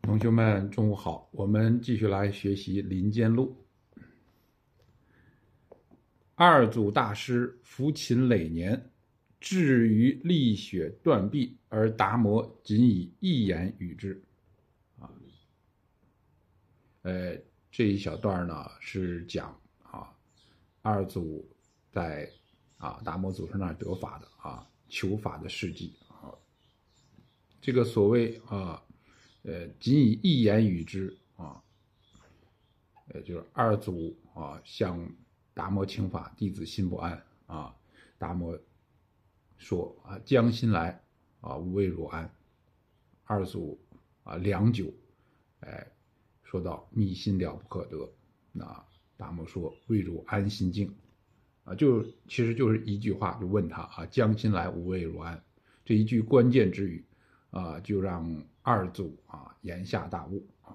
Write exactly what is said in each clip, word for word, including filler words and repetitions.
同学们，中午好！我们继续来学习《林间录》。二祖大师服勤累年，至于力血断臂，而达摩仅以一言语之。啊，呃，这一小段呢是讲啊，二祖在啊达摩祖师那儿得法的啊求法的事迹啊。这个所谓啊。呃，仅以一言语之啊，呃，就是二祖啊向达摩请法，弟子心不安啊。达摩说啊，将心来啊，无为若安。二祖啊良久，哎，说到密心了不可得。那达摩说，未如安心境啊，就其实就是一句话，就问他啊，将心来，无为若安。这一句关键之语啊，就让二祖啊言下大悟啊。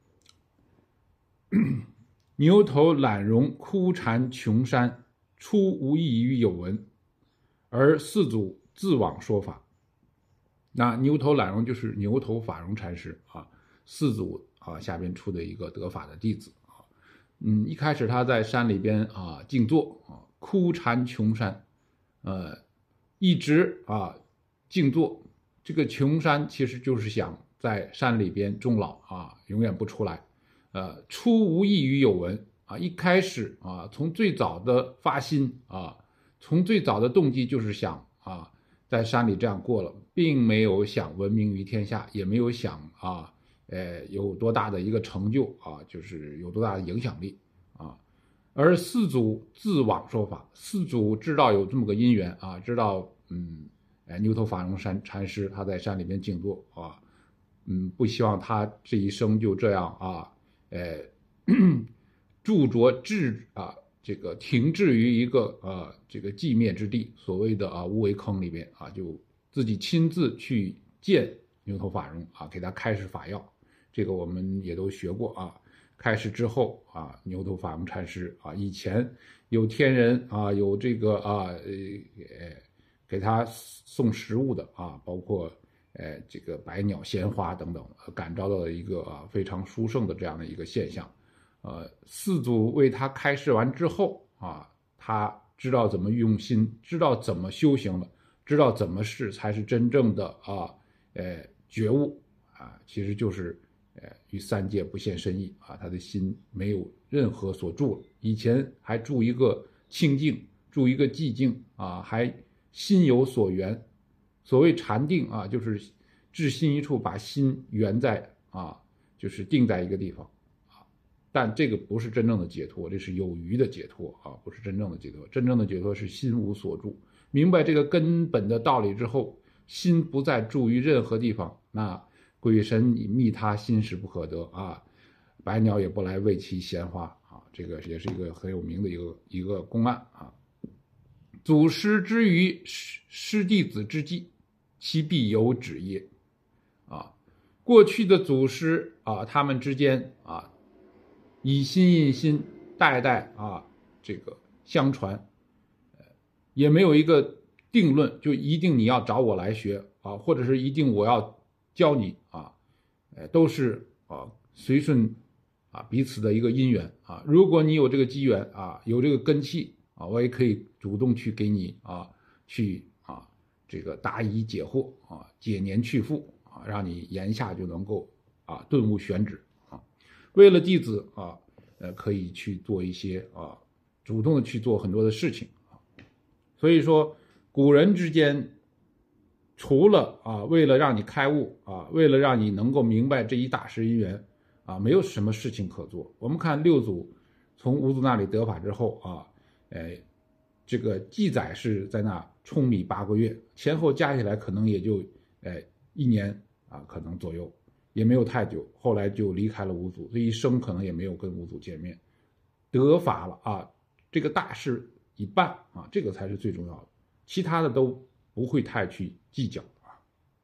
牛头懒容枯禅穷山，初无异于有闻，而四祖自往说法。那牛头懒容就是牛头法融禅师啊，四祖啊下边出的一个得法的弟子啊。嗯，一开始他在山里边啊静坐啊，枯禅穷山，呃，一直啊静坐。这个穷山其实就是想在山里边终老啊，永远不出来。呃，初无异于有闻啊，一开始啊，从最早的发心啊，从最早的动机就是想啊，在山里这样过了，并没有想闻名于天下，也没有想啊，呃，有多大的一个成就啊，就是有多大的影响力啊。而四祖自往说法，四祖知道有这么个因缘啊，知道嗯。哎，牛头法融山禅师他在山里面静坐啊，嗯，不希望他这一生就这样啊，呃，著着至啊，这个停滞于一个呃这个寂灭之地，所谓的啊无为坑里边啊，就自己亲自去见牛头法融啊，给他开示法要。这个我们也都学过啊。开示之后啊，牛头法融禅师啊，以前有天人啊，有这个啊呃。给他送食物的啊，包括呃这个百鸟鲜花等等，感召到了一个啊非常殊胜的这样的一个现象。呃，四祖为他开示完之后啊，他知道怎么用心，知道怎么修行了，知道怎么是才是真正的啊呃觉悟啊，其实就是呃于三界不现身意啊，他的心没有任何所住了，以前还住一个清净，住一个寂静啊，还心有所缘。所谓禅定啊，就是至心一处，把心缘在啊，就是定在一个地方啊。但这个不是真正的解脱，这是有余的解脱啊，不是真正的解脱。真正的解脱是心无所住，明白这个根本的道理之后，心不再住于任何地方，那鬼神以觅他，心实不可得啊，百鸟也不来为其鲜花啊。这个也是一个很有名的一个一个公案啊。祖师之于师弟子之际，其必有止也。啊，过去的祖师啊，他们之间啊，以心印心，代代啊，这个相传，也没有一个定论，就一定你要找我来学啊，或者是一定我要教你啊，都是啊随顺啊彼此的一个因缘啊。如果你有这个机缘啊，有这个根器。啊，我也可以主动去给你啊，去啊，这个答疑解惑啊，解年去复啊，让你言下就能够啊顿悟玄旨啊。为了弟子啊，呃，可以去做一些啊，主动的去做很多的事情啊。所以说，古人之间，除了啊，为了让你开悟啊，为了让你能够明白这一大师因缘啊，没有什么事情可做。我们看六祖从五祖那里得法之后啊。呃，这个记载是在那舂米八个月，前后加起来可能也就呃一年啊，可能左右，也没有太久。后来就离开了五祖，这一生可能也没有跟五祖见面，得法了啊，这个大事已办啊，这个才是最重要的，其他的都不会太去计较啊。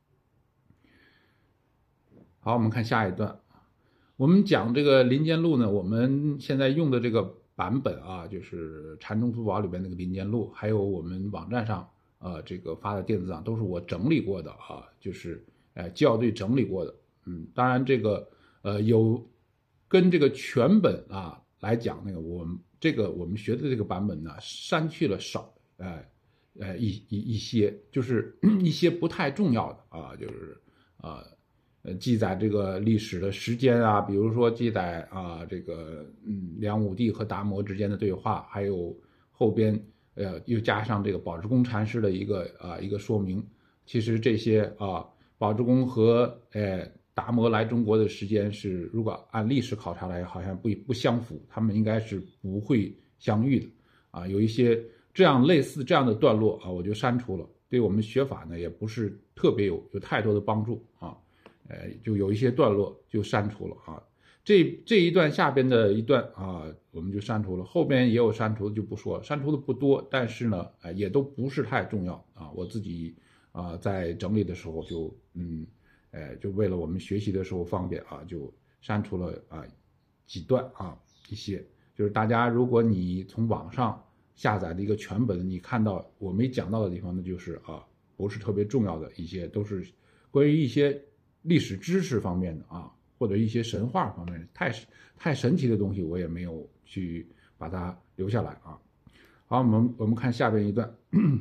好，我们看下一段，我们讲这个《林间录》呢，我们现在用的这个版本啊，就是禅宗珠宝里边那个林间录，还有我们网站上呃这个发的电子档，都是我整理过的啊，就是呃校对整理过的。嗯，当然这个呃有跟这个全本啊来讲，那个我们这个我们学的这个版本呢，删去了少呃呃一一一些，就是一些不太重要的啊，就是啊呃记载这个历史的时间啊，比如说记载啊这个嗯梁武帝和达摩之间的对话，还有后边呃又加上这个宝志公禅师的一个啊一个说明。其实这些啊宝志公和呃达摩来中国的时间是，如果按历史考察来，好像不不相符，他们应该是不会相遇的啊。有一些这样类似这样的段落啊，我就删除了，对我们学法呢也不是特别有有太多的帮助啊。呃，就有一些段落就删除了啊。这这一段下边的一段啊，我们就删除了，后边也有删除的就不说了，删除的不多，但是呢，呃，也都不是太重要啊。我自己啊在整理的时候就嗯。呃，就为了我们学习的时候方便啊，就删除了啊几段啊一些，就是大家如果你从网上下载的一个全本，你看到我没讲到的地方，那就是啊不是特别重要的一些，都是关于一些历史知识方面的啊，或者一些神话方面的太太神奇的东西，我也没有去把它留下来啊。好，我们我们看下边一段，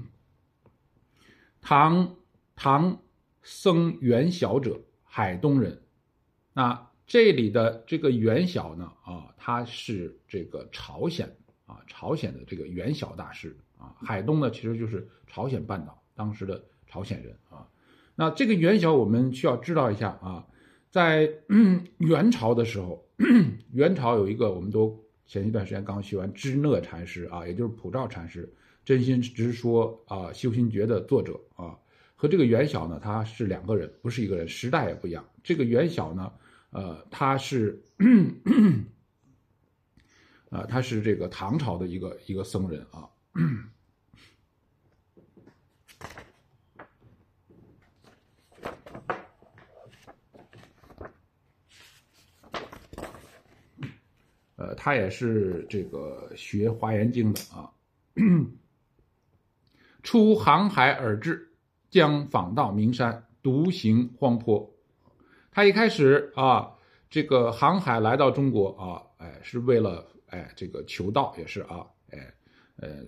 唐唐。僧元晓者，海东人。那这里的这个元晓呢，啊，他是这个朝鲜啊，朝鲜的这个元晓大师啊。海东呢，其实就是朝鲜半岛当时的朝鲜人啊。那这个元晓我们需要知道一下啊，在、嗯、元朝的时候，元朝有一个我们都前一段时间刚学完支那禅师啊，也就是普照禅师，真心直说啊，修心诀的作者啊。和这个元晓呢，他是两个人，不是一个人，时代也不一样。这个元晓呢，呃，他是，呃，他是这个唐朝的一个一个僧人啊。呃，他也是这个学《华严经》的啊。出航海而至。将访到名山，独行荒坡。他一开始啊，这个航海来到中国啊，哎，是为了哎这个求道，也是啊，哎呃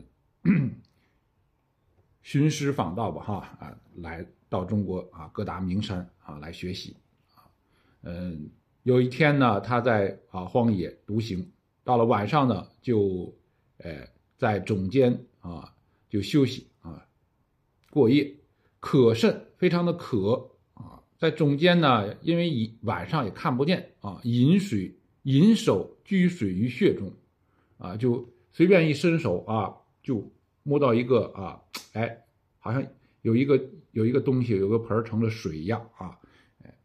寻师访道吧哈啊，来到中国啊各大名山啊来学习啊。嗯，有一天呢，他在啊荒野独行，到了晚上呢，就哎在冢间啊就休息啊过夜。渴甚，非常的渴啊，在中间呢，因为晚上也看不见啊，引水引手居水于穴中，啊，就随便一伸手啊，就摸到一个啊，哎，好像有一个有一个东西，有个盆盛着水一样啊，哎，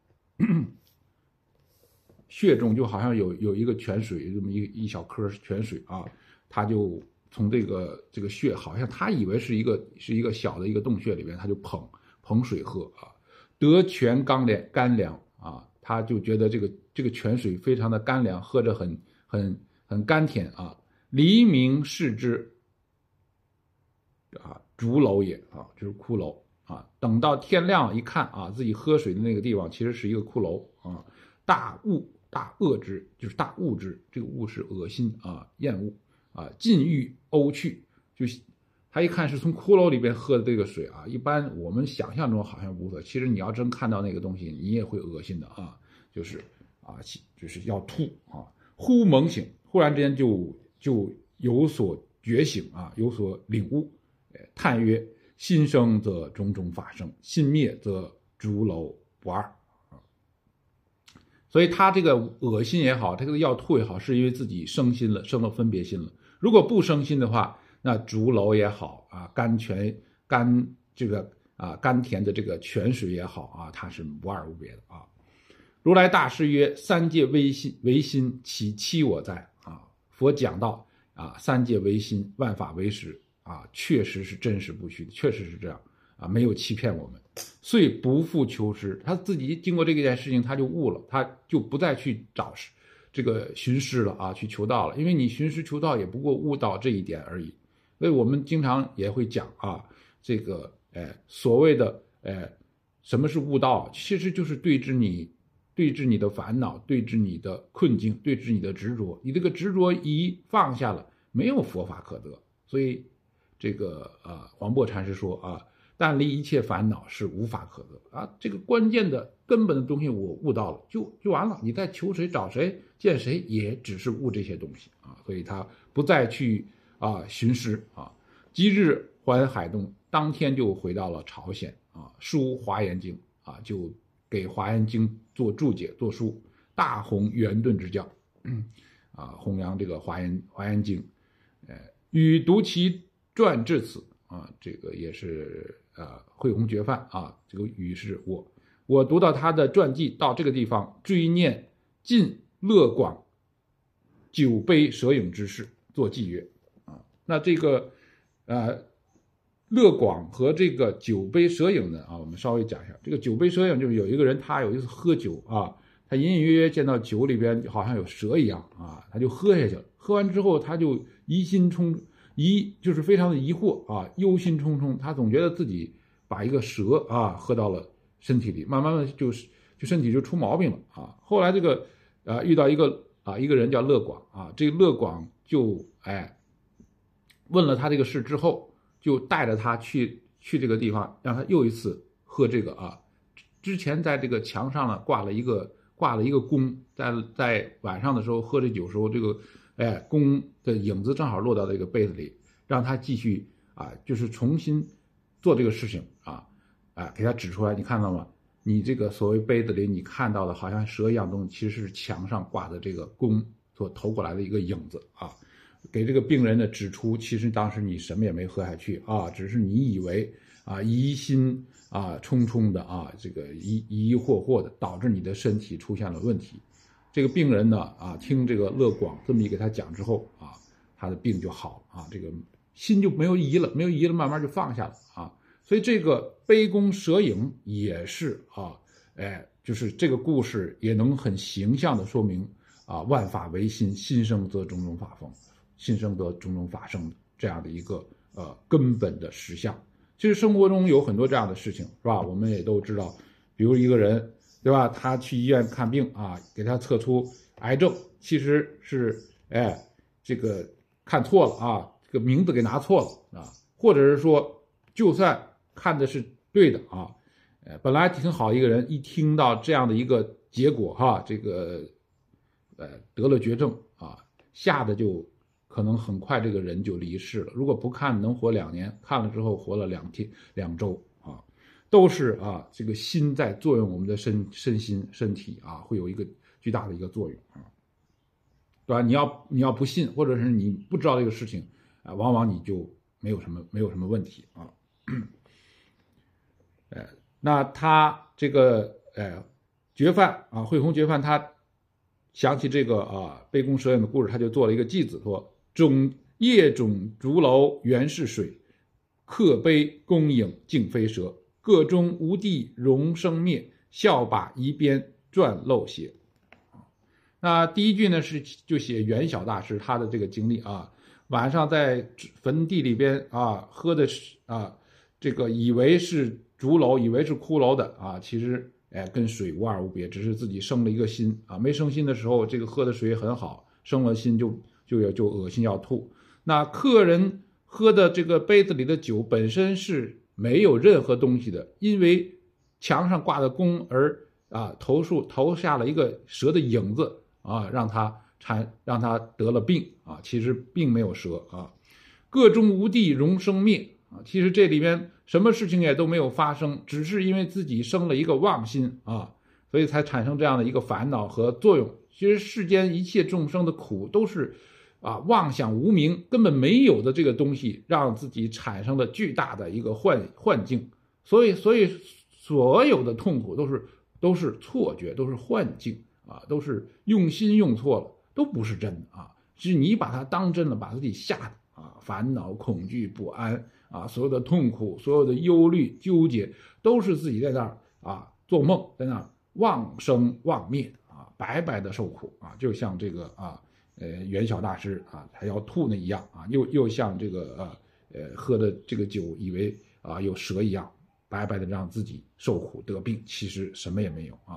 穴中就好像有有一个泉水，这么一一小颗泉水啊，他就。从这个这个穴，好像他以为是一个是一个小的一个洞穴里面，他就捧捧水喝啊，得泉刚凉干凉啊，他就觉得这个这个泉水非常的干凉，喝着很很很甘甜啊。黎明视之，啊，竹楼也啊，就是骷髅啊。等到天亮一看啊，自己喝水的那个地方其实是一个骷髅啊，大恶大恶之，就是大恶之，这个恶是恶心啊，厌恶。啊，禁欲呕去，就他一看是从骷髅里边喝的这个水啊，一般我们想象中好像无所，其实你要真看到那个东西，你也会恶心的啊，就是啊，就是要吐啊。忽猛醒，忽然之间就就有所觉醒啊，有所领悟，叹曰：心生则种种法生，心灭则竹楼不二。所以他这个恶心也好，他这个要吐也好，是因为自己生心了，生了分别心了。如果不生心的话，那竹楼也好啊，甘泉甘这个啊甘甜的这个泉水也好啊，它是无二无别的啊。如来大师曰：三界唯心，唯心岂欺我哉啊？佛讲到啊，三界唯心，万法唯识啊，确实是真实不虚的，确实是这样啊，没有欺骗我们。遂不复求师，他自己经过这件事情，他就悟了，他就不再去找这个寻师了啊，去求道了。因为你寻师求道也不过悟到这一点而已。所以我们经常也会讲啊，这个呃所谓的呃什么是悟道，其实就是对治你对治你的烦恼，对治你的困境，对治你的执着。你这个执着一放下了，没有佛法可得。所以这个呃黄檗禅师说啊，但离一切烦恼是无法可得啊，这个关键的根本的东西我悟到了，就就完了。你再求谁找谁见谁，也只是悟这些东西啊。所以他不再去啊寻师啊。即日还海东，当天就回到了朝鲜啊，书《华严经》啊，就给《华严经》做注解做书，大弘圆顿之教，啊，弘扬这个华严《华严经》，呃，与读其传至此啊，这个也是呃慧弘觉范啊，这个语是我我读到他的传记到这个地方，追念晋乐广酒杯摄影之事，做记曰啊，那这个呃。乐广和这个酒杯摄影呢啊，我们稍微讲一下。这个酒杯摄影就是有一个人，他有一次喝酒啊，他隐隐约约见到酒里边好像有蛇一样啊，他就喝下去了。喝完之后，他就疑心忡疑，就是非常的疑惑啊，忧心忡忡。他总觉得自己把一个蛇啊喝到了身体里，慢慢的就是就身体就出毛病了啊。后来这个啊遇到一个啊一个人叫乐广啊，这个乐广就哎问了他这个事之后。就带着他去去这个地方，让他又一次喝这个啊。之前在这个墙上呢挂了一个挂了一个弓，在在晚上的时候喝这酒的时候，这个哎弓的影子正好落到这个杯子里，让他继续啊，就是重新做这个事情啊啊，给他指出来，你看到吗？你这个所谓杯子里你看到的好像蛇一样东西，其实是墙上挂的这个弓所投过来的一个影子啊。给这个病人呢指出，其实当时你什么也没喝下去啊，只是你以为啊疑心啊冲冲的啊，这个疑疑疑惑惑的，导致你的身体出现了问题。这个病人呢啊，听这个乐广这么一给他讲之后啊，他的病就好了啊，这个心就没有疑了，没有疑了，慢慢就放下了啊。所以这个杯弓蛇影也是啊，哎，就是这个故事也能很形象的说明啊，万法唯心，心生则种种法风。心生得种种法生的这样的一个呃根本的实相。其实生活中有很多这样的事情，是吧？我们也都知道，比如一个人，对吧？他去医院看病啊，给他测出癌症，其实是哎这个看错了啊，这个名字给拿错了啊，或者是说，就算看的是对的啊，呃，本来挺好一个人，一听到这样的一个结果哈，这个呃得了绝症啊，吓得就。可能很快这个人就离世了。如果不看，能活两年；看了之后活了两天、两周啊，都是啊，这个心在作用我们的身身心身体啊，会有一个巨大的一个作用啊，对吧？你要你要不信，或者是你不知道这个事情啊，往往你就没有什么没有什么问题啊。呃，那他这个呃觉范啊，慧弘觉范他想起这个啊杯弓蛇影的故事，他就做了一个记子说。种叶种竹楼原是水，刻碑弓影竟非蛇。个中无地容生灭，笑把一边转漏血。那第一句呢是就写元晓大师他的这个经历啊，晚上在坟地里边啊喝的是啊这个以为是竹楼，以为是骷髅的啊，其实哎跟水无二无别，只是自己生了一个心啊，没生心的时候这个喝的水很好，生了心就。就要就恶心要吐。那客人喝的这个杯子里的酒本身是没有任何东西的，因为墙上挂的弓而啊投数投下了一个蛇的影子啊，让他产让他得了病啊，其实并没有蛇啊。个中无地容生灭啊，其实这里边什么事情也都没有发生，只是因为自己生了一个妄心啊，所以才产生这样的一个烦恼和作用。其实世间一切众生的苦都是。啊，妄想无明根本没有的这个东西，让自己产生了巨大的一个幻幻境，所以，所以所有的痛苦都是都是错觉，都是幻境啊，都是用心用错了，都不是真的啊，是你把它当真了，把自己吓的啊，烦恼、恐惧、不安啊，所有的痛苦、所有的忧虑、纠结，都是自己在那儿啊做梦，在那儿妄生妄灭啊，白白的受苦啊，就像这个啊。呃，元晓大师啊，他要吐那一样啊，又又像这个呃呃喝的这个酒，以为啊有蛇一样，白白的让自己受苦得病，其实什么也没有啊。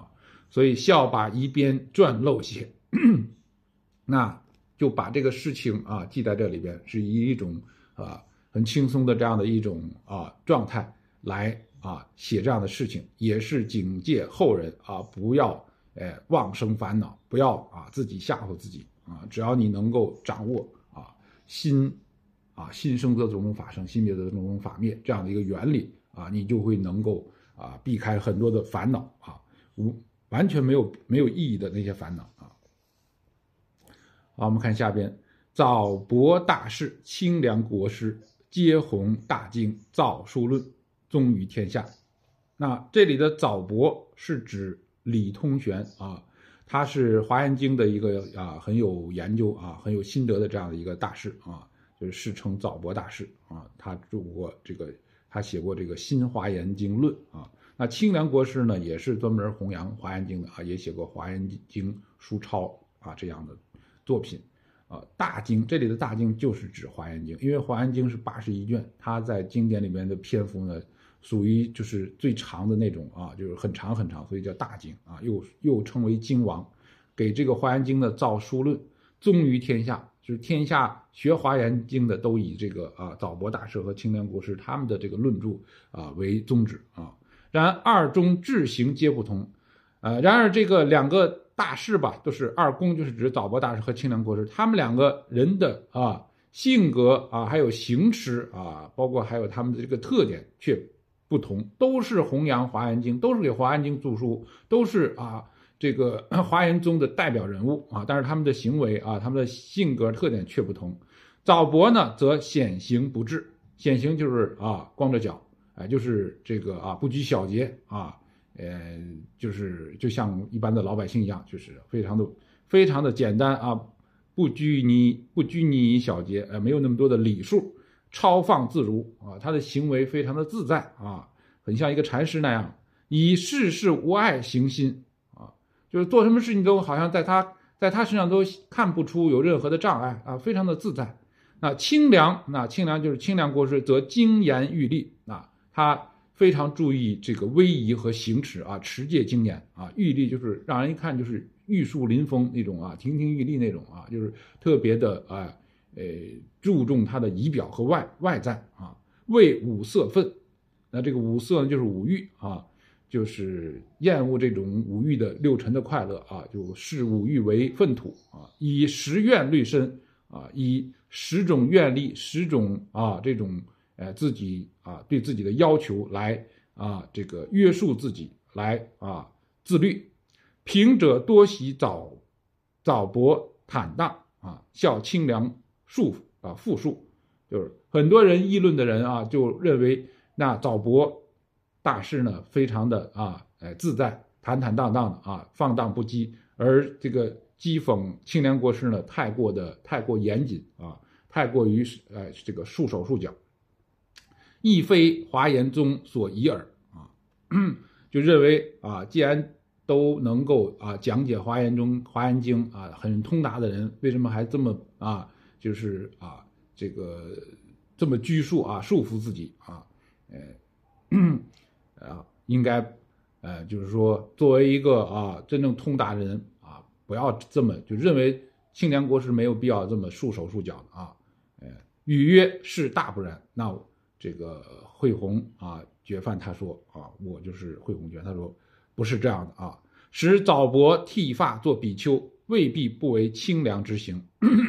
所以笑把一边赚漏写，那就把这个事情啊记在这里边，是以一种啊很轻松的这样的一种啊状态来啊写这样的事情，也是警戒后人啊不要呃妄生烦恼，不要啊自己吓唬自己啊，只要你能够掌握啊心啊心生则种种法生，心灭则种种法灭这样的一个原理啊，你就会能够啊避开很多的烦恼啊，无完全没有没有意义的那些烦恼啊。好，我们看下边，早博大士，清凉国师，皆弘大经，造书论，宗于天下。那这里的早博是指李通玄啊，他是华严经的一个啊很有研究啊很有心得的这样的一个大师啊，就是世称早博大师啊，他著过这个他写过这个新华严经论啊。那清凉国师呢，也是专门弘扬华严经的啊，也写过华严经书抄啊这样的作品啊。大经这里的大经就是指华严经，因为华严经是八十一卷，它在经典里面的篇幅呢属于就是最长的那种啊，就是很长很长，所以叫大经啊，又又称为经王。给这个华严经的造书论，宗于天下，就是天下学华严经的都以这个啊早博大师和清凉国师他们的这个论著啊为宗旨啊。然二宗志行皆不同，呃，然而这个两个大师吧，都是二公，就是指早博大师和清凉国师，他们两个人的啊性格啊，还有行持啊，包括还有他们的这个特点却不同，都是弘扬华严经，都是给华严经著书，都是啊这个华严宗的代表人物啊，但是他们的行为啊，他们的性格特点却不同。早博呢，则显行不至，显行就是啊光着脚。哎，就是这个啊，不拘小节啊，呃，就是就像一般的老百姓一样，就是非常的非常的简单啊，不拘泥不拘泥小节，呃，没有那么多的礼数，超放自如啊，他的行为非常的自在啊，很像一个禅师那样，以事事无碍行心啊，就是做什么事情都好像在他在他身上都看不出有任何的障碍啊，非常的自在。那清凉，那清凉就是清凉国师，则精严欲力啊。他非常注意这个威仪和行持啊，持戒精严啊，玉立就是让人一看就是玉树临风那种啊，亭亭玉立那种啊，就是特别的啊，呃，注重他的仪表和外外在啊，为五色愤，那这个五色呢就是五欲啊，就是厌恶这种五欲的六尘的快乐啊，就视五欲为粪土啊，以十愿律身啊，以十种愿力，十种啊这种。呃，自己啊，对自己的要求来啊，这个约束自己，来啊自律。平者多喜早早博坦荡啊，笑清凉束啊富庶，就是很多人议论的人啊，就认为那早博大师呢，非常的啊，呃自在，坦坦荡荡的啊，放荡不羁，而这个讥讽清凉国师呢，太过的太过严谨啊，太过于呃这个束手束脚。亦非华严宗所宜耳啊，就认为啊，既然都能够啊讲解华严中华严经啊很通达的人，为什么还这么啊就是啊这个这么拘束啊束缚自己啊？呃啊，应该呃就是说作为一个啊真正通达的人啊，不要这么就认为清凉国师没有必要这么束手束脚的啊。呃，语曰是大不然，那。这个慧弘啊，觉范他说啊，我就是慧弘觉，他说不是这样的啊，使早博剃发做比丘，未必不为清凉之行，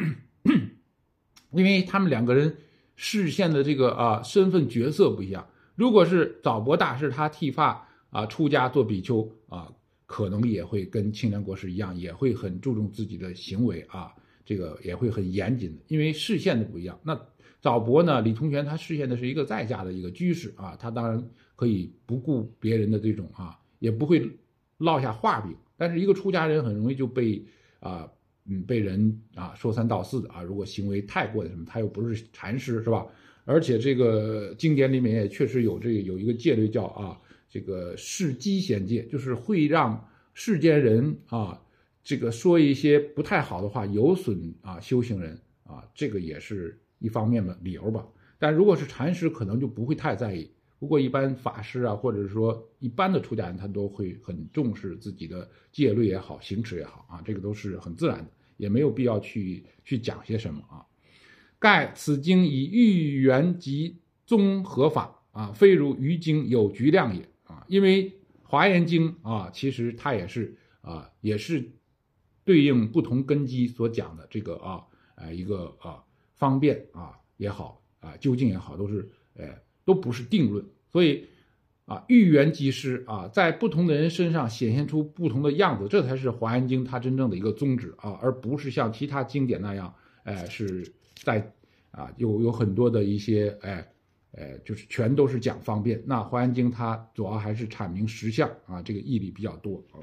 因为他们两个人视线的这个啊身份角色不一样。如果是早博大师他剃发啊出家做比丘啊，可能也会跟清凉国师一样，也会很注重自己的行为啊，这个也会很严谨的，因为视线的不一样。那早博呢，李通玄他视线的是一个在家的一个居士啊，他当然可以不顾别人的这种啊，也不会落下话柄。但是一个出家人很容易就被啊嗯被人啊说三道四的啊，如果行为太过的什么，他又不是禅师是吧？而且这个经典里面也确实有这个有一个戒律叫啊这个世机贤戒，就是会让世间人啊这个说一些不太好的话，有损啊修行人啊，这个也是一方面的理由吧。但如果是禅师，可能就不会太在意。 不过一般法师啊，或者说一般的出家人，他都会很重视自己的戒律也好，行持也好啊，这个都是很自然的，也没有必要去去讲些什么啊。盖此经以喻圆及综合法啊，非如余经有局量也啊。因为华严经啊，其实它也是啊，也是对应不同根基所讲的这个啊，呃，一个啊方便啊也好啊，究竟也好，都是呃都不是定论。所以啊，喻圆即施啊，在不同的人身上显现出不同的样子，这才是华严经它真正的一个宗旨啊，而不是像其他经典那样，呃，是在啊有有很多的一些哎。呃，就是全都是讲方便。那华严经它主要还是阐明实相啊，这个义理比较多啊。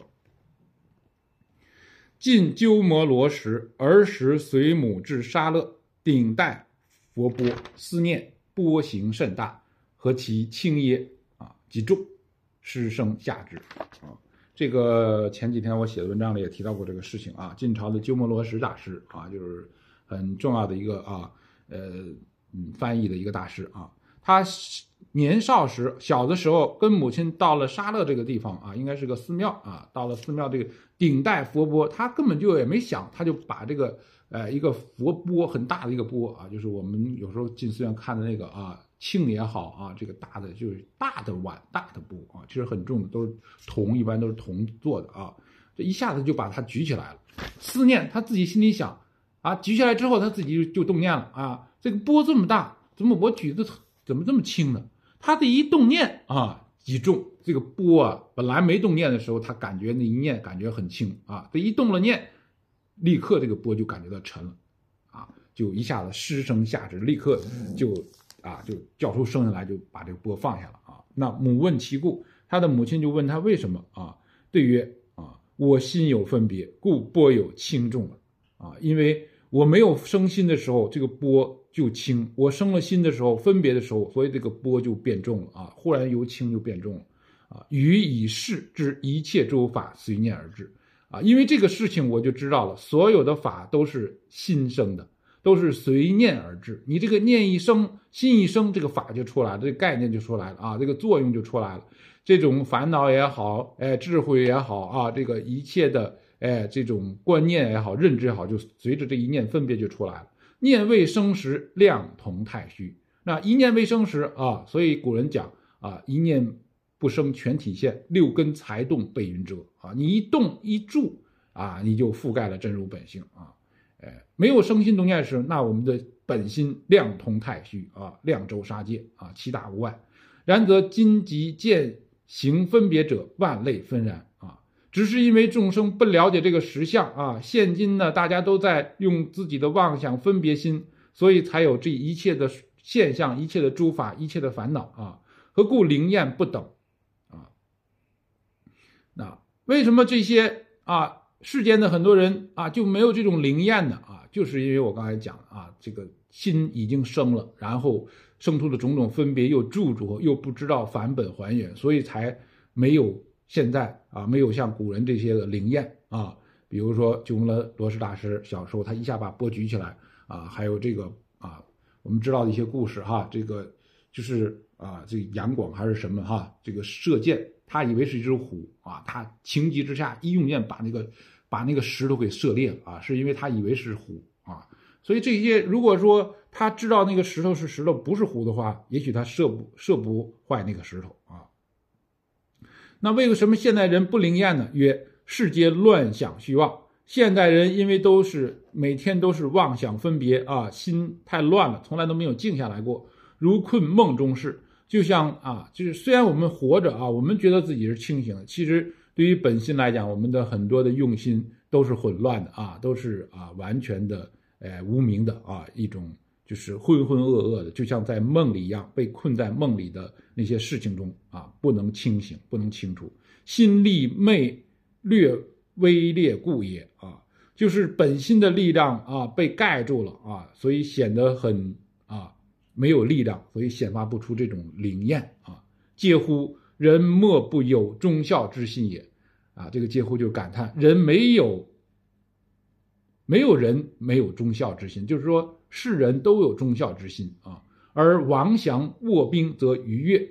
晋鸠摩罗什儿时随母至沙勒，顶戴佛钵，思念钵行甚大，和其轻耶啊极重，失声下之啊。这个前几天我写的文章里也提到过这个事情啊。晋朝的鸠摩罗什大师啊，就是很重要的一个啊呃嗯翻译的一个大师啊。他年少时，小的时候跟母亲到了沙勒这个地方啊，应该是个寺庙啊。到了寺庙这个顶戴佛钵，他根本就也没想，他就把这个呃一个佛钵很大的一个钵啊，就是我们有时候进寺院看的那个啊磬也好啊，这个大的就是大的碗大的钵啊，其实很重的，都是铜，一般都是铜做的啊。这一下子就把它举起来了，思念他自己心里想啊，举起来之后他自己就就动念了啊，这个钵这么大，怎么我举的怎么这么轻呢？他的一动念啊，极重。这个钵啊，本来没动念的时候，他感觉那一念感觉很轻啊，这一动了念，立刻这个钵就感觉到沉了，啊，就一下子失声下之，立刻就啊就叫出声音来，就把这个钵放下了啊。那母问其故，他的母亲就问他为什么啊？对曰啊，我心有分别，故钵有轻重了啊，因为我没有生心的时候，这个钵就轻；我生了心的时候，分别的时候，所以这个钵就变重了啊！忽然由轻就变重了啊！予以示之一切诸法随念而至啊！因为这个事情我就知道了，所有的法都是心生的，都是随念而至。你这个念一生，心一生，这个法就出来了，这个概念就出来了啊，这个作用就出来了。这种烦恼也好，哎，智慧也好啊，这个一切的。哎，这种观念也好，认知也好，就随着这一念分别就出来了。念未生时，量同太虚。那一念未生时啊，所以古人讲啊，一念不生全体现，六根才动被云遮啊。你一动一住啊，你就覆盖了真如本性啊。哎，没有生心动念时，那我们的本心量同太虚啊，量周杀界啊，其大无外。然则今即见行分别者，万类纷然啊。只是因为众生不了解这个实相啊，现今呢，大家都在用自己的妄想分别心，所以才有这一切的现象、一切的诸法、一切的烦恼啊。何故灵验不等啊？那为什么这些啊世间的很多人啊就没有这种灵验呢？啊，就是因为我刚才讲啊，这个心已经生了，然后生出的种种分别又著着，又不知道返本还原，所以才没有。现在啊，没有像古人这些的灵验啊，比如说鸠摩罗什大师小时候他一下把钵举起来啊，还有这个啊，我们知道的一些故事哈，这个就是啊，这个杨广还是什么哈，这个射箭，他以为是一只虎啊，他情急之下一用箭把那个把那个石头给射裂了啊，是因为他以为是虎啊，所以这些如果说他知道那个石头是石头不是虎的话，也许他射不射不坏那个石头啊。那为什么现代人不灵验呢？曰：世皆乱想虚妄。现代人因为都是每天都是妄想分别啊，心太乱了，从来都没有静下来过，如困梦中事。就像啊，就是虽然我们活着啊，我们觉得自己是清醒的，其实对于本心来讲，我们的很多的用心都是混乱的啊，都是啊完全的呃无明的啊一种。就是浑浑噩噩的，就像在梦里一样，被困在梦里的那些事情中啊，不能清醒，不能清楚，心力昧略微劣故也啊，就是本心的力量啊被盖住了啊，所以显得很啊没有力量，所以显发不出这种灵验啊。嗟乎！人莫不有忠孝之心也啊，这个嗟乎就是感叹人没有。没有人没有忠孝之心，就是说世人都有忠孝之心啊。而王祥卧冰则逾越，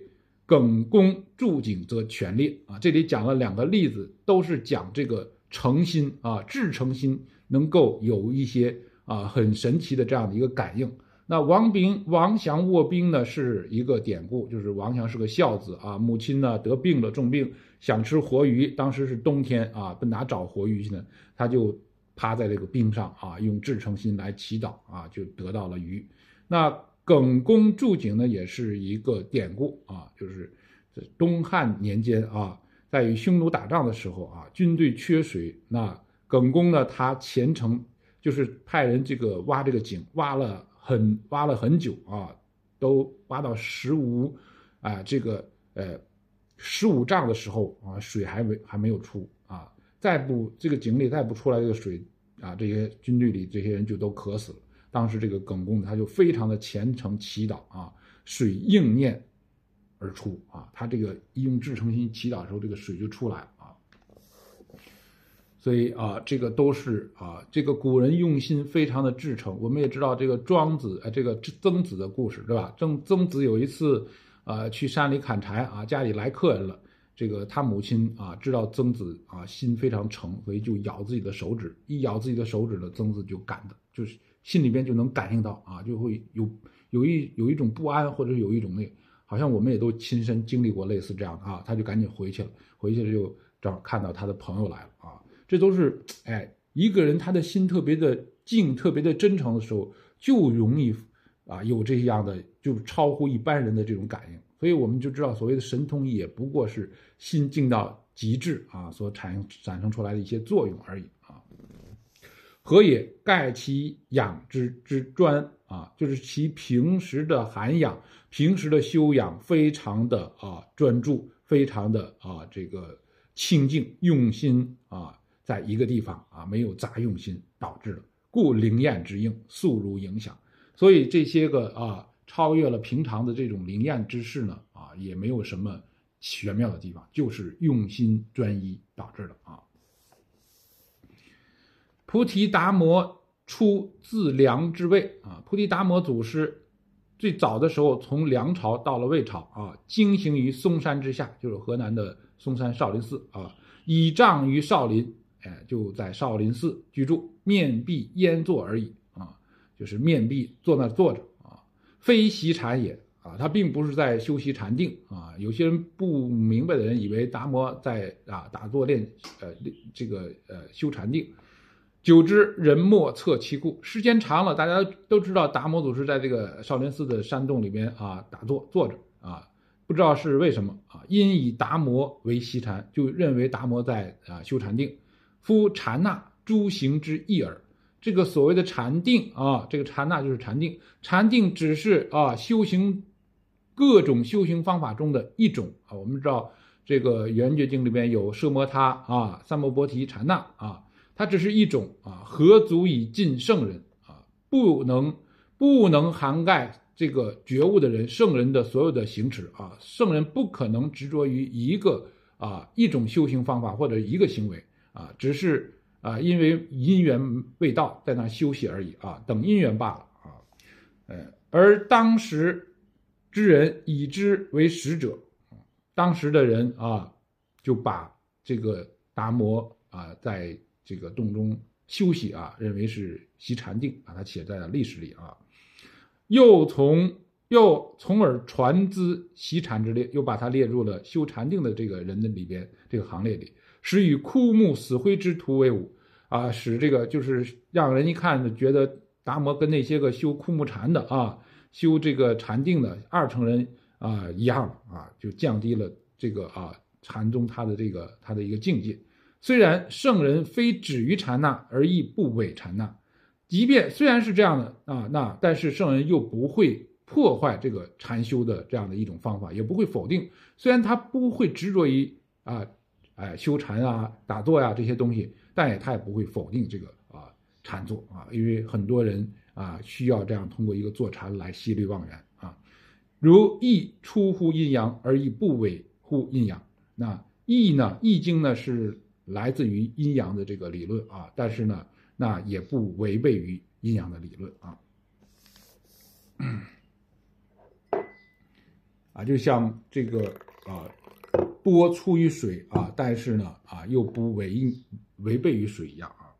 耿恭注景则全列啊。这里讲了两个例子，都是讲这个诚心啊，至诚心能够有一些啊很神奇的这样的一个感应。那王兵王祥卧冰呢是一个典故，就是王祥是个孝子啊，母亲呢得病了，重病，想吃活鱼，当时是冬天啊，不哪找活鱼去呢？他就趴在这个冰上啊，用至诚心来祈祷啊，就得到了鱼。那耿恭注景呢也是一个典故啊，就是东汉年间啊，在与匈奴打仗的时候啊，军队缺水，那耿恭呢他虔诚就是派人这个挖这个井，挖了很挖了很久啊，都挖到十五啊这个呃十五丈的时候啊，水还没还没有出啊，再不这个井里再不出来这个水啊，这些军队里这些人就都渴死了。当时这个耿恭他就非常的虔诚祈祷啊，水应念而出啊，他这个一用至诚心祈祷的时候，这个水就出来了啊。所以啊，这个都是啊，这个古人用心非常的至诚。我们也知道这个庄子，呃，这个曾子的故事，对吧？曾曾子有一次，呃，去山里砍柴啊，家里来客人了，这个他母亲啊，知道曾子啊心非常诚，所以就咬自己的手指，一咬自己的手指呢，曾子就感的，就是心里边就能感应到啊，就会有有一有一种不安，或者有一种那个，好像我们也都亲身经历过类似这样的啊，他就赶紧回去了，回去了就正好看到他的朋友来了啊。这都是哎，一个人他的心特别的静，特别的真诚的时候，就容易啊有这样的就超乎一般人的这种感应。所以我们就知道，所谓的神通也不过是心静到极致啊所产产生出来的一些作用而已啊。何也？盖其养之之专啊，就是其平时的涵养，平时的修养非常的啊专注，非常的啊这个清净用心啊。在一个地方啊，没有杂用心导致的，故灵验之应，速如影响。所以这些个啊，超越了平常的这种灵验之事呢，啊，也没有什么玄妙的地方，就是用心专一导致的啊。菩提达摩出自梁之魏啊，菩提达摩祖师最早的时候从梁朝到了魏朝啊，经行于嵩山之下，就是河南的嵩山少林寺啊，倚仗于少林。哎，就在少林寺居住，面壁焉坐而已啊，就是面壁坐那坐着啊，非习禅也啊，他并不是在修习禅定啊。有些人不明白的人以为达摩在啊打坐练呃这个呃修禅定，久之人莫测其故。时间长了，大家都知道达摩祖师在这个少林寺的山洞里边啊打坐坐着啊，不知道是为什么啊，因以达摩为习禅，就认为达摩在啊修禅定。夫禅那诸行之一耳，这个所谓的禅定啊，这个禅那就是禅定，禅定只是啊修行各种修行方法中的一种啊。我们知道这个圆觉经里边有奢摩他啊、三摩波提、禅那啊，它只是一种啊，何足以尽圣人啊？不能不能涵盖这个觉悟的人，圣人的所有的行持啊，圣人不可能执着于一个啊一种修行方法或者一个行为。啊，只是啊，因为因缘未到，在那休息而已啊，等因缘罢了啊。呃，而当时之人以之为使者，当时的人啊，就把这个达摩啊，在这个洞中休息啊，认为是习禅定，把它写在了历史里啊。又从又从而传资习禅之列，又把它列入了修禅定的这个人的里边这个行列里。使与枯木死灰之徒为伍啊，使这个就是让人一看觉得达摩跟那些个修枯木禅的啊，修这个禅定的二乘人啊一样啊，就降低了这个啊禅宗他的这个他的一个境界。虽然圣人非止于禅那，而亦不违禅那，即便虽然是这样的啊，那但是圣人又不会破坏这个禅修的这样的一种方法，也不会否定。虽然他不会执着于啊。哎，修禅啊、打坐呀、啊、这些东西，但也他也不会否定这个啊禅坐啊，因为很多人啊需要这样通过一个坐禅来息虑妄缘啊。如亦出乎阴阳，而亦不违乎阴阳。那易呢，《易经》呢是来自于阴阳的这个理论啊，但是呢，那也不违背于阴阳的理论啊。 啊，就像这个啊波出于水啊，但是呢啊又不违违背于水一样啊。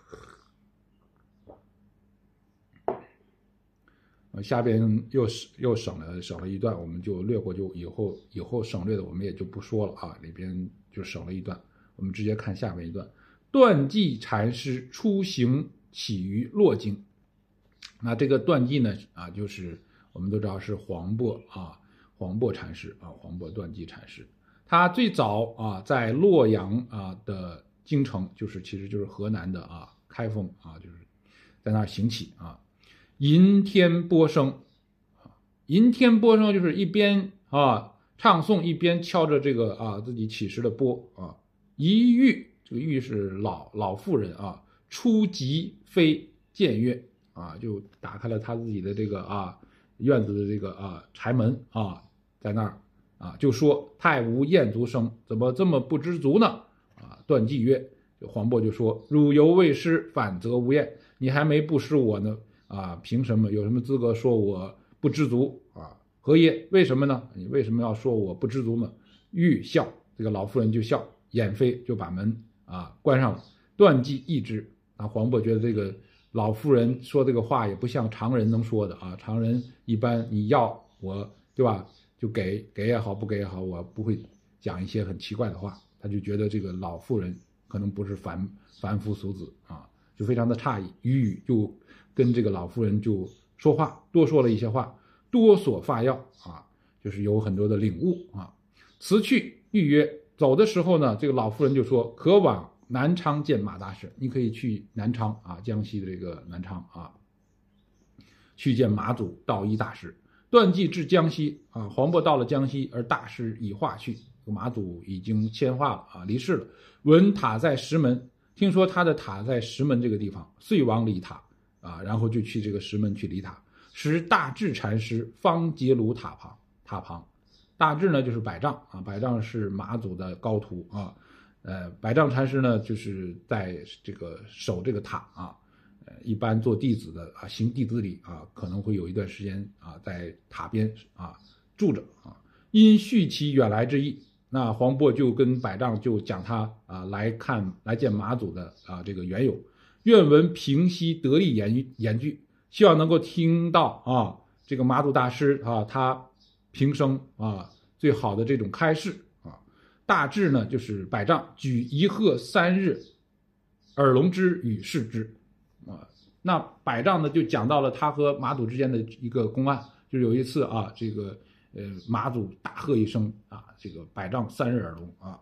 下边又又省了省了一段，我们就略过，就以后以后省略的我们也就不说了啊，里边就省了一段，我们直接看下面一段。断际禅师出行起于洛京，那这个断际呢啊，就是我们都知道是黄檗啊，黄檗禅师啊，黄檗断际禅师，他最早啊在洛阳啊的京城，就是其实就是河南的啊开封啊，就是在那儿行起啊。吟天波声，吟天波声就是一边啊唱诵一边敲着这个啊自己起时的钵啊。一玉，这个玉是老老妇人啊，出极飞见月啊，就打开了他自己的这个啊院子的这个啊柴门啊，在那儿啊就说太无雁足声，怎么这么不知足呢？啊，断际曰，黄渤就说汝犹未失，反则无厌，你还没不失我呢。啊，凭什么？有什么资格说我不知足啊？何耶？为什么呢？你为什么要说我不知足呢？欲笑，这个老妇人就笑，眼飞就把门啊关上了。断际易之啊，黄渤觉得这个老妇人说这个话也不像常人能说的啊，常人一般你要我对吧，就给给也好，不给也好，我不会讲一些很奇怪的话。他就觉得这个老妇人可能不是凡凡夫俗子啊，就非常的诧异，语语就跟这个老妇人就说话，多说了一些话，多所发要啊，就是有很多的领悟啊。辞去预约，走的时候呢，这个老妇人就说：“可往南昌见马大师，你可以去南昌啊，江西的这个南昌啊，去见马祖道一大师。”断际至江西啊，黄渤到了江西，而大师已化去，马祖已经迁化了啊，离世了。闻塔在石门，听说他的塔在石门这个地方，遂往礼塔。啊，然后就去这个石门去礼塔，时大智禅师方结庐塔旁，塔旁，大智呢就是百丈啊，百丈是马祖的高徒啊，呃，百丈禅师呢就是在这个守这个塔啊，呃，一般做弟子的啊，行弟子礼啊，可能会有一段时间啊在塔边啊住着啊，因叙其远来之意，那黄渤就跟百丈就讲他啊来看来见马祖的啊这个缘由。愿闻平息得力言言句，希望能够听到啊，这个马祖大师啊，他平生啊最好的这种开示啊。大智呢，就是百丈举一鹤三日，耳聋之与视之啊。那百丈呢，就讲到了他和马祖之间的一个公案，就是有一次啊，这个呃马祖大喝一声啊，这个百丈三日耳聋啊。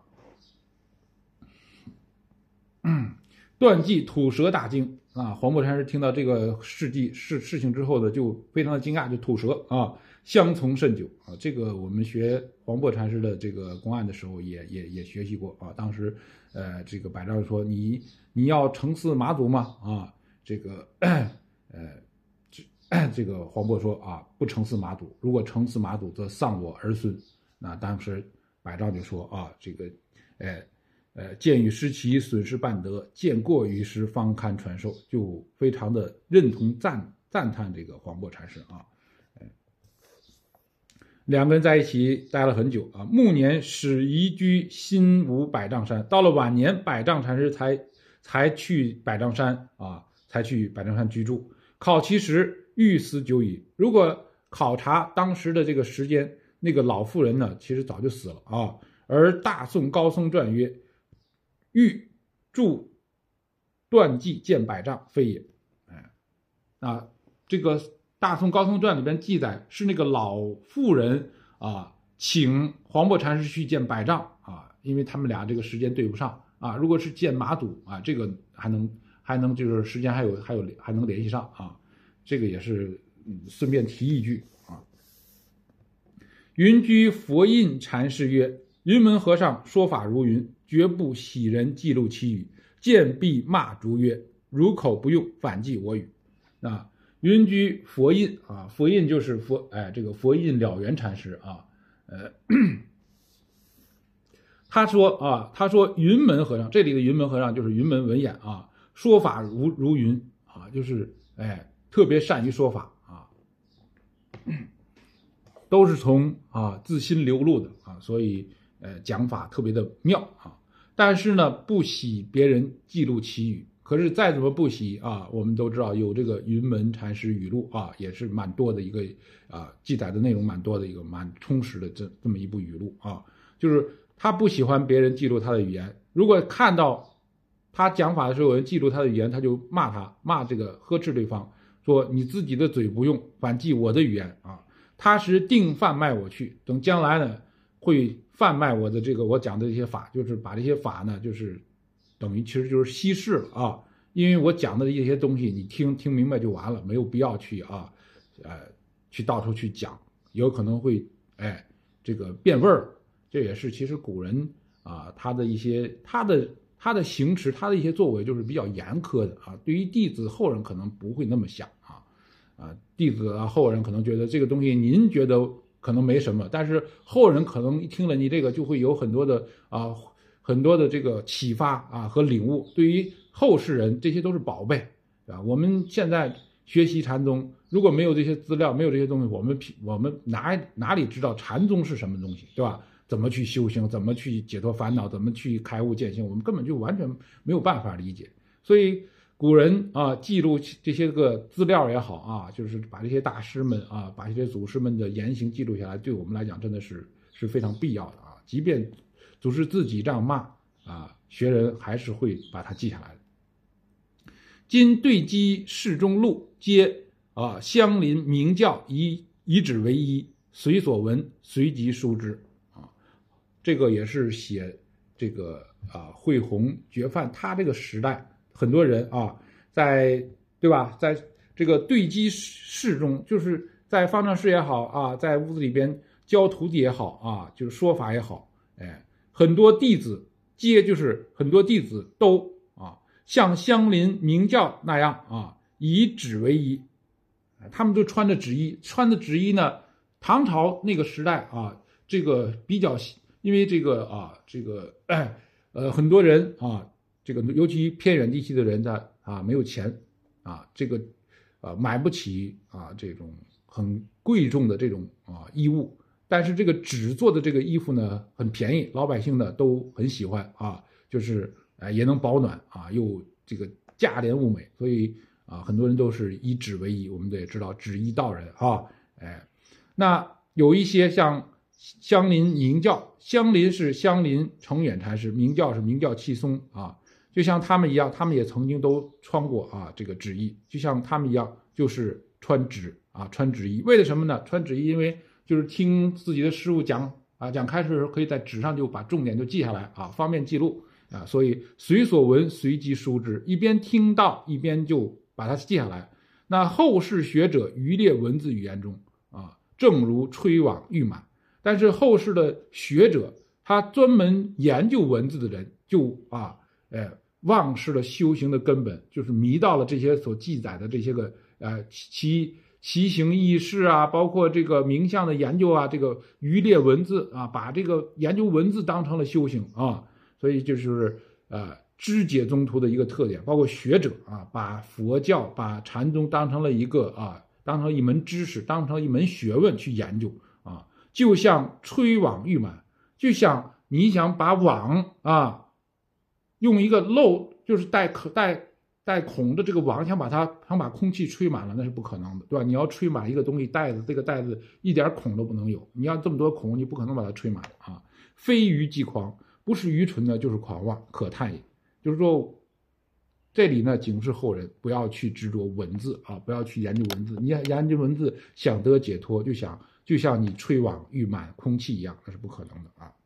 嗯。断际吐舌大惊啊！黄渤禅师听到这个事迹事事情之后呢，就非常的惊讶，就吐舌啊，相从甚久啊。这个我们学黄渤禅师的这个公案的时候也，也也也学习过啊。当时，呃，这个百丈说：“你你要承祀马祖吗？”啊，这个呃，这这个黄渤说啊，不承祀马祖，如果承祀马祖，则丧我儿孙。那当时百丈就说啊，这个，呃。呃，见与失其损失半德，见过于时方堪传授，就非常的认同赞赞叹这个黄渤禅师啊。呃，两个人在一起待了很久啊。暮年始移居新吴百丈山，到了晚年，百丈禅师才才去百丈山啊，才去百丈山居住。考其时，欲死久矣。如果考察当时的这个时间，那个老妇人呢，其实早就死了啊。而大宋高僧传曰：“欲著断际见百丈，非也。”哎，啊，这个《大宋高僧传》里边记载是那个老妇人啊，请黄渤禅师去见百丈啊，因为他们俩这个时间对不上啊。如果是见马祖啊，这个还能还能就是时间还有还有还能联系上啊，这个也是嗯顺便提一句啊。云居佛印禅师曰：“云门和尚说法如云，绝不喜人记录其语，见必骂逐曰：汝口不用，反记我语。”啊，云居佛印啊，佛印就是佛，哎，这个佛印了缘禅师啊，呃，他说啊，他说云门和尚，这里的云门和尚就是云门文偃啊，说法如如云啊，就是哎，特别善于说法啊。 都是从啊自心流露的啊，所以呃讲法特别的妙啊。但是呢，不喜别人记录其语。可是再怎么不喜啊，我们都知道有这个云门禅师语录啊，也是蛮多的一个啊，记载的内容蛮多的一个蛮充实的这这么一部语录啊。就是他不喜欢别人记录他的语言，如果看到他讲法的时候有人记录他的语言，他就骂他，骂这个呵斥对方，说你自己的嘴不用，反记我的语言啊。他时定贩卖我去，等将来呢会贩卖我的这个我讲的这些法，就是把这些法呢就是等于其实就是稀释了啊，因为我讲的一些东西你听听明白就完了，没有必要去啊呃去到处去讲，有可能会哎这个变味儿。这也是其实古人啊他的一些他的他的行持他的一些作为就是比较严苛的啊，对于弟子后人可能不会那么想啊啊弟子啊后人可能觉得这个东西您觉得可能没什么，但是后人可能一听了你这个就会有很多的啊很多的这个启发啊和领悟，对于后世人这些都是宝贝，对吧？我们现在学习禅宗，如果没有这些资料，没有这些东西，我们我们哪哪里知道禅宗是什么东西，对吧？怎么去修行，怎么去解脱烦恼，怎么去开悟见性，我们根本就完全没有办法理解。所以古人啊记录这些个资料也好啊，就是把这些大师们啊，把这些祖师们的言行记录下来，对我们来讲真的是是非常必要的啊。即便祖师自己这样骂啊，学人还是会把它记下来的。今对机释中录，皆啊相邻名教，以以指为一，随所闻，随即书之啊。这个也是写这个啊慧弘觉范他这个时代，很多人啊在对吧，在这个对机释中，就是在方丈室也好啊，在屋子里边教徒弟也好啊，就是说法也好，哎。很多弟子皆就是很多弟子都啊像相邻明教那样啊以指为衣，他们都穿着纸衣，穿的纸衣呢，唐朝那个时代啊，这个比较因为这个啊这个哎呃很多人啊这个尤其偏远地区的人他啊没有钱啊这个啊买不起啊这种很贵重的这种啊衣物。但是这个纸做的这个衣服呢很便宜，老百姓呢都很喜欢啊，就是哎也能保暖啊，又这个价廉物美，所以啊很多人都是以纸为衣。我们也知道纸衣道人啊，哎，那有一些像相邻明教，相邻是相邻成远禅师，明教是明教契松啊，就像他们一样，他们也曾经都穿过啊这个纸衣，就像他们一样，就是穿纸啊穿纸衣，为了什么呢？穿纸衣因为就是听自己的师父讲啊，讲开示的时候，可以在纸上就把重点就记下来啊，方便记录啊。所以随所闻，随即书之，一边听到一边就把它记下来。那后世学者余列文字语言中啊，正如吹网誉满。但是后世的学者，他专门研究文字的人，就啊，呃，忘失了修行的根本，就是迷到了这些所记载的这些个呃其。奇形异事啊，包括这个名相的研究啊，这个余列文字啊，把这个研究文字当成了修行啊，所以就是呃知解宗徒的一个特点。包括学者啊，把佛教、把禅宗当成了一个啊，当成一门知识，当成一门学问去研究啊，就像吹网誉满，就像你想把网啊，用一个漏，就是带可带。带孔的这个网，想把它想把空气吹满了，那是不可能的，对吧？你要吹满一个东西袋子，这个袋子一点孔都不能有，你要这么多孔，你不可能把它吹满啊！非愚即狂，不是愚蠢呢，就是狂妄，可叹也。就是说，这里呢警示后人不要去执着文字啊，不要去研究文字。你研究文字想得解脱，就想就像你吹网誉满空气一样，那是不可能的啊！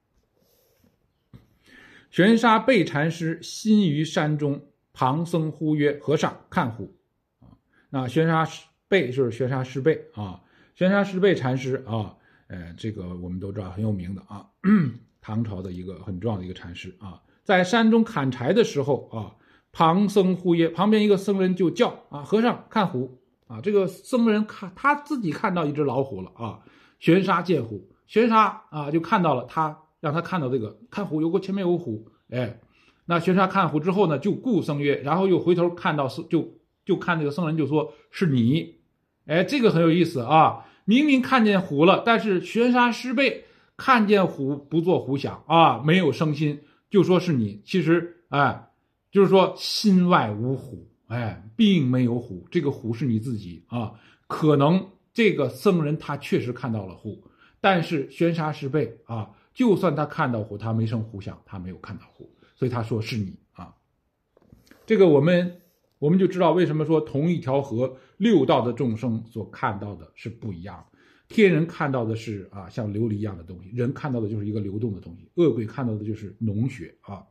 玄沙贝禅师心于山中。庞僧呼曰：“和尚看乎？”啊，那玄沙贝就是玄沙师贝啊，玄沙师贝禅师啊，呃，这个我们都知道很有名的啊，唐朝的一个很重要的一个禅师啊，在山中砍柴的时候啊，庞僧呼曰，旁边一个僧人就叫啊：“和尚看虎！”啊，这个僧人看他自己看到一只老虎了啊，玄沙见虎，玄沙啊就看到了他，让他看到这个看虎，有个前面有虎，哎。那玄沙看虎之后呢，就顾僧曰，然后又回头看到就就看这个僧人就说是你，哎，这个很有意思啊！ 明明看见虎了，但是玄沙师辈看见虎不做虎想啊，没有生心，就说是你。其实哎，就是说心外无虎，哎，并没有虎，这个虎是你自己啊。可能这个僧人他确实看到了虎，但是玄沙师辈啊，就算他看到虎，他没生虎想，他没有看到虎，所以他说是你啊。这个我们我们就知道为什么说同一条河，六道的众生所看到的是不一样的。天人看到的是啊像琉璃一样的东西，人看到的就是一个流动的东西，恶鬼看到的就是脓血啊。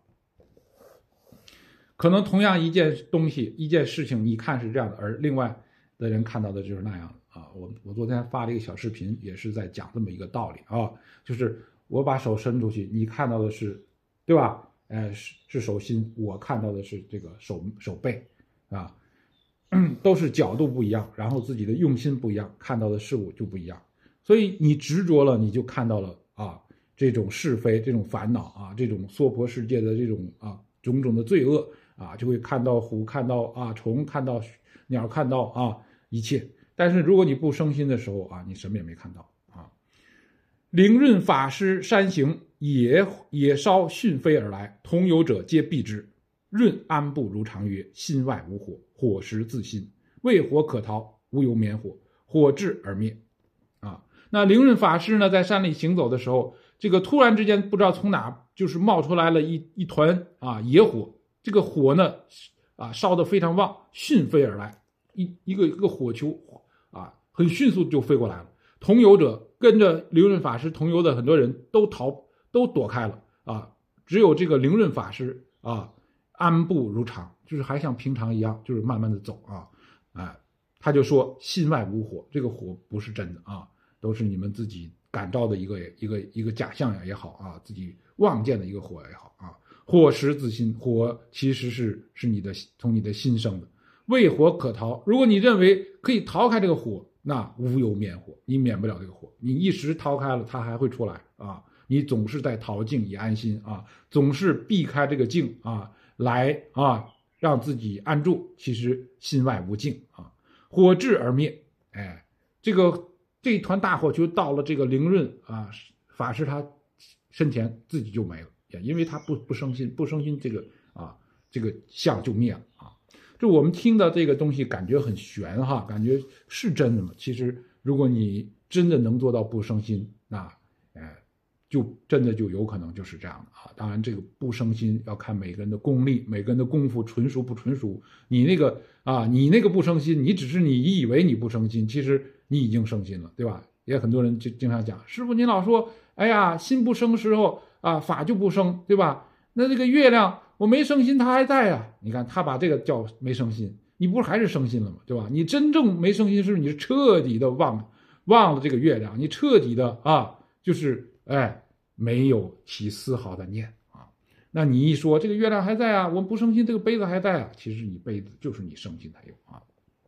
可能同样一件东西一件事情，你看是这样的，而另外的人看到的就是那样的啊。我我昨天发了一个小视频，也是在讲这么一个道理啊，就是我把手伸出去，你看到的是，对吧？呃，是是手心，我看到的是这个手手背啊，都是角度不一样，然后自己的用心不一样，看到的事物就不一样。所以你执着了，你就看到了啊这种是非，这种烦恼啊，这种娑婆世界的这种啊种种的罪恶啊，就会看到虎，看到啊虫，看到鸟，看到啊一切。但是如果你不生心的时候啊，你什么也没看到啊。灵润法师山行，野野烧迅飞而来，同游者皆避之。润安步如常曰：心外无火，火实自心，为火可逃，无由免火，火至而灭。啊，那灵润法师呢，在山里行走的时候，这个突然之间不知道从哪就是冒出来了一一团啊野火，这个火呢啊烧得非常旺，迅飞而来，一一个一个火球啊，很迅速就飞过来了。同游者跟着灵润法师同游的很多人都逃都躲开了啊，只有这个灵润法师啊安步如常，就是还像平常一样，就是慢慢的走啊，哎，他就说心外无火，这个火不是真的啊，都是你们自己感召的一个一个一个假象也好啊，自己妄见的一个火也好啊，火实自心，火其实是是你的从你的心生的，为火可逃。如果你认为可以逃开这个火，那无由免火，你免不了这个火，你一时逃开了，它还会出来啊。你总是在逃境以安心啊，总是避开这个境啊，来啊让自己安住，其实心外无境啊。火至而灭，哎，这个这一团大火球到了这个灵润啊法师他身前，自己就没了，因为他不不生心，不生心这个啊这个相就灭了啊。就我们听的这个东西感觉很玄哈，感觉是真的吗？其实如果你真的能做到不生心，那哎就真的就有可能就是这样的啊。当然这个不生心要看每个人的功力，每个人的功夫纯熟不纯熟。你那个啊你那个不生心，你只是你以为你不生心，其实你已经生心了，对吧？也很多人就经常讲，师父您老说哎呀心不生时候啊法就不生，对吧？那这个月亮我没生心它还在啊，你看他把这个叫没生心，你不是还是生心了吗？对吧？你真正没生心是你是彻底的忘忘了这个月亮，你彻底的啊就是哎没有起丝毫的念啊。那你一说这个月亮还在啊，我不生心这个杯子还在啊，其实你杯子就是你生心才有啊。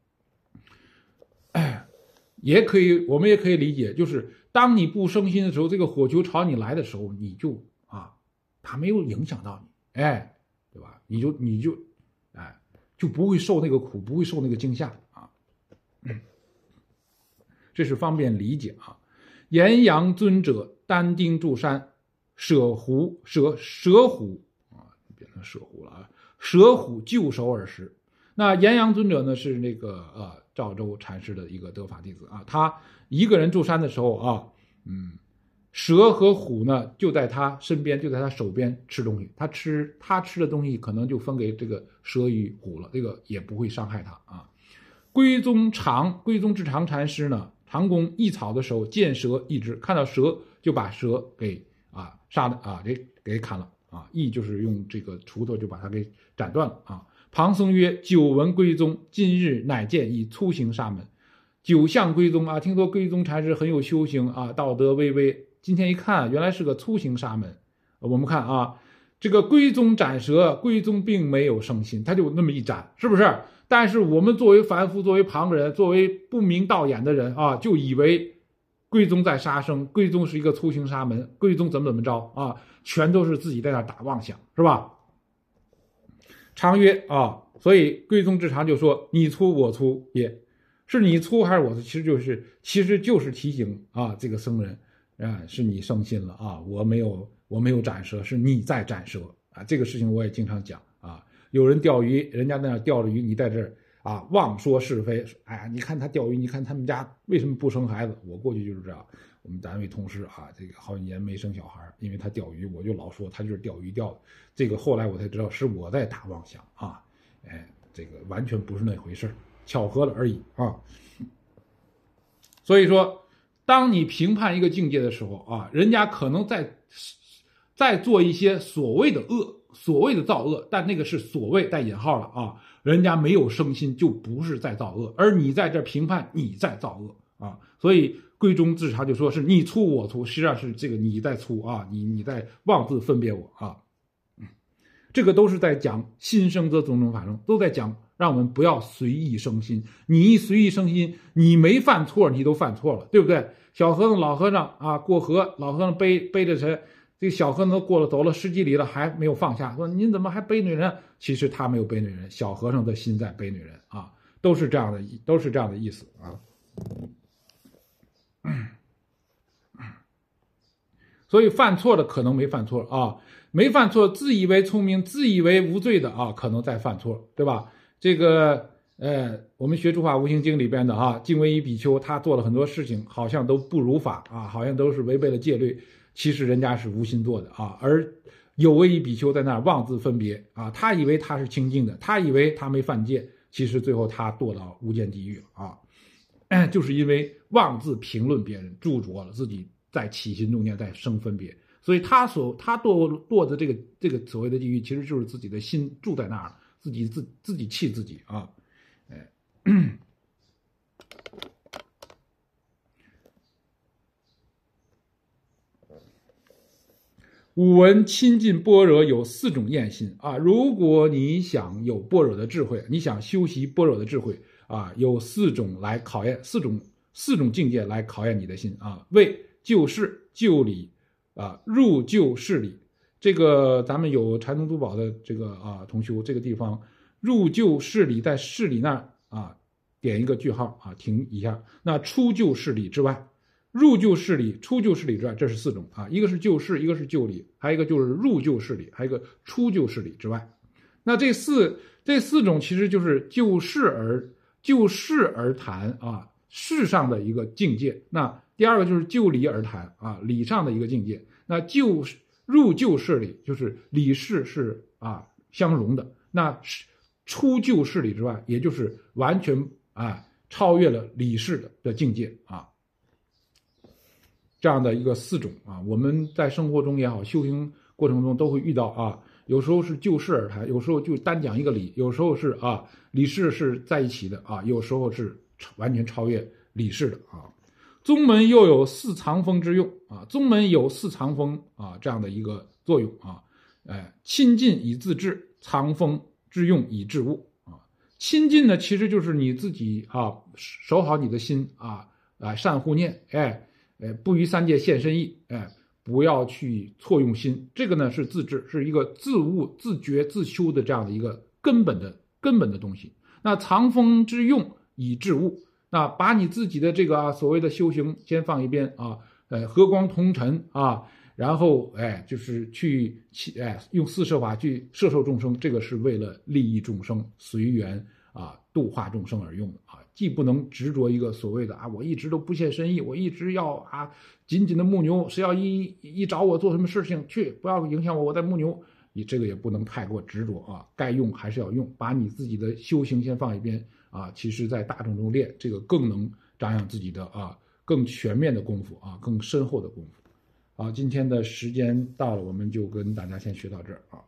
哎，也可以我们也可以理解，就是当你不生心的时候，这个火球朝你来的时候，你就啊它没有影响到你，哎，对吧？你就你就哎就不会受那个苦，不会受那个惊吓啊。这是方便理解啊。岩阳尊者单丁住山，舍虎舍舍虎啊，变成舍虎了啊，舍虎就手而食。那岩阳尊者呢是那个呃赵州禅师的一个得法弟子啊，他一个人住山的时候啊，嗯，蛇和虎呢就在他身边，就在他手边吃东西，他吃他吃的东西可能就分给这个蛇与虎了，这个也不会伤害他啊。归宗长归宗智长禅师呢，长弓易草的时候见蛇一只，看到蛇就把蛇给啊杀了啊，给给砍了啊，易就是用这个锄头就把它给斩断了啊。庞僧曰：久闻归宗，今日乃见一粗行沙门。久向归宗啊，听说归宗禅师很有修行啊，道德巍巍。今天一看，原来是个粗行沙门。我们看啊，这个归宗斩蛇，归宗并没有生心，他就那么一斩，是不是？但是我们作为凡夫，作为旁人，作为不明道眼的人啊，就以为归宗在杀生，归宗是一个粗行沙门，归宗怎么怎么着啊，全都是自己在那打妄想，是吧？常曰啊，所以归宗智常就说：你粗我粗也。 是你粗还是我粗？其实就是其实就是提醒啊，这个僧人啊，是你生心了啊，我没有我没有斩蛇，是你在斩蛇啊。这个事情我也经常讲啊，有人钓鱼，人家在那钓着鱼，你在这儿啊妄说是非，哎呀，你看他钓鱼，你看他们家为什么不生孩子？我过去就是这样，我们单位同事啊，这个好几年没生小孩，因为他钓鱼，我就老说他就是钓鱼钓的。这个后来我才知道是我在打妄想啊，哎，这个完全不是那回事，巧合了而已啊。所以说，当你评判一个境界的时候啊，人家可能在在做一些所谓的恶，所谓的造恶，但那个是所谓带引号了啊，人家没有生心，就不是在造恶，而你在这评判你在造恶啊，所以归宗智察就说是你粗我粗，实际上是这个你在粗啊，你你在妄自分别我啊，这个都是在讲心生则种种法生，都在讲让我们不要随意生心。你一随意生心，你没犯错，你都犯错了，对不对？小和尚、老和尚啊，过河，老和尚背背着谁？这个小和尚都过了走了十几里了，还没有放下，说您怎么还背女人？其实他没有背女人，小和尚的心在背女人啊，都是这样的，都是这样的意思啊。所以犯错的可能没犯错啊，没犯错，自以为聪明、自以为无罪的啊，可能在犯错，对吧？这个呃，我们学《诸法无形经》里边的啊，净微一比丘，他做了很多事情，好像都不如法啊，好像都是违背了戒律，其实人家是无心做的啊。而有为一比丘在那儿妄自分别啊，他以为他是清净的，他以为他没犯戒，其实最后他堕到无间地狱了啊，就是因为妄自评论别人，著着了自己。在起心动念，在生分别，所以他所他堕堕的这个这个所谓的地狱，其实就是自己的心住在那儿了，自己自自己气自己啊，哎，吾闻亲近般若有四种厌心啊，如果你想有般若的智慧，你想修习般若的智慧啊，有四种来考验，四种四种境界来考验你的心啊，为就事就理啊，入就事理。这个咱们有禅宗珠宝的这个啊同修，这个地方入就事理，在事理那儿啊点一个句号啊，停一下。那出就事理之外，入就事理，出就事理之外，这是四种啊，一个是就事，一个是就理，还有一个就是入就事理，还有一个出就事理之外。那这四这四种其实就是就事而就事而谈啊，事上的一个境界。那第二个就是就理而谈啊，理上的一个境界。那就入就事理，就是理事是啊相融的。那出就事理之外，也就是完全啊超越了理事的的境界啊。这样的一个四种啊，我们在生活中也好，修行过程中都会遇到啊。有时候是就事而谈，有时候就单讲一个理，有时候是啊理事是在一起的啊，有时候是完全超越理事的啊。宗门又有四藏风之用啊，宗门有四藏风啊这样的一个作用啊，哎，亲近以自治，藏风之用以治物啊。亲近呢，其实就是你自己啊，守好你的心啊，啊，善护念，哎，哎，不于三界现身意，哎，不要去错用心。这个呢是自治，是一个自悟、自觉、自修的这样的一个根本的根本的东西。那藏风之用以治物。那把你自己的这个、啊、所谓的修行先放一边啊，呃，和光同尘啊，然后哎，就是去哎用四摄法去摄受众生，这个是为了利益众生、随缘啊度化众生而用的啊，既不能执着一个所谓的啊，我一直都不现身意，我一直要啊紧紧的木牛，谁要一一找我做什么事情去，不要影响我，我在木牛。你这个也不能太过执着啊，该用还是要用，把你自己的修行先放一边啊。其实，在大众中练，这个更能长养自己的啊更全面的功夫啊，更深厚的功夫。好，今天的时间到了，我们就跟大家先学到这儿啊。